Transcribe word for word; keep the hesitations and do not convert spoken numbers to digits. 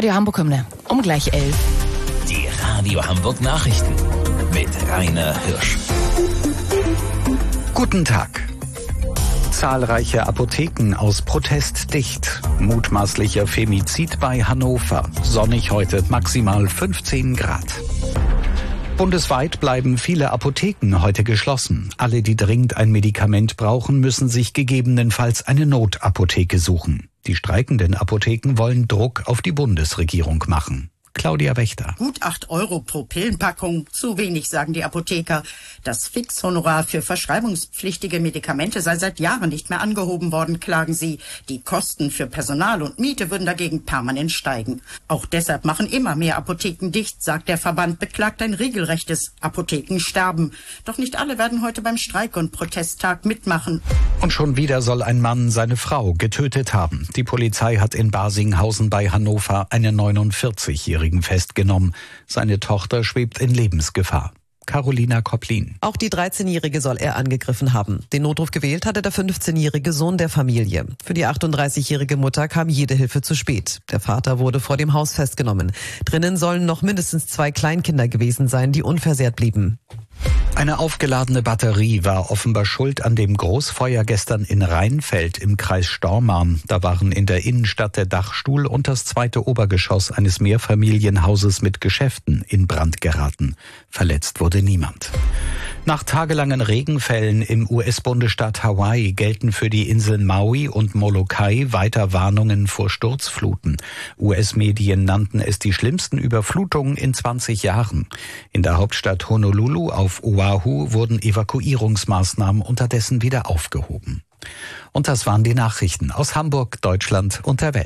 Radio Hamburg-Hymne um gleich elf. Die Radio Hamburg Nachrichten mit Rainer Hirsch. Guten Tag. Zahlreiche Apotheken aus Protest dicht. Mutmaßlicher Femizid bei Hannover. Sonnig heute, maximal fünfzehn Grad. Bundesweit bleiben viele Apotheken heute geschlossen. Alle, die dringend ein Medikament brauchen, müssen sich gegebenenfalls eine Notapotheke suchen. Die streikenden Apotheken wollen Druck auf die Bundesregierung machen. Claudia Wächter. Gut acht Euro pro Pillenpackung, zu wenig, sagen die Apotheker. Das Fixhonorar für verschreibungspflichtige Medikamente sei seit Jahren nicht mehr angehoben worden, klagen sie. Die Kosten für Personal und Miete würden dagegen permanent steigen. Auch deshalb machen immer mehr Apotheken dicht, sagt der Verband, beklagt ein regelrechtes Apothekensterben. Doch nicht alle werden heute beim Streik- und Protesttag mitmachen. Und schon wieder soll ein Mann seine Frau getötet haben. Die Polizei hat in Barsinghausen bei Hannover einen neunundvierzigjährigen festgenommen. Seine Tochter schwebt in Lebensgefahr. Carolina Kopplin. Auch die dreizehnjährige soll er angegriffen haben. Den Notruf gewählt hatte der fünfzehnjährige Sohn der Familie. Für die achtunddreißigjährige Mutter kam jede Hilfe zu spät. Der Vater wurde vor dem Haus festgenommen. Drinnen sollen noch mindestens zwei Kleinkinder gewesen sein, die unversehrt blieben. Eine aufgeladene Batterie war offenbar schuld an dem Großfeuer gestern in Rheinfeld im Kreis Stormarn. Da waren in der Innenstadt der Dachstuhl und das zweite Obergeschoss eines Mehrfamilienhauses mit Geschäften in Brand geraten. Verletzt wurde niemand. Nach tagelangen Regenfällen im U S-Bundesstaat Hawaii gelten für die Inseln Maui und Molokai weiter Warnungen vor Sturzfluten. U S-Medien nannten es die schlimmsten Überflutungen in zwanzig Jahren. In der Hauptstadt Honolulu auf Oahu wurden Evakuierungsmaßnahmen unterdessen wieder aufgehoben. Und das waren die Nachrichten aus Hamburg, Deutschland und der Welt.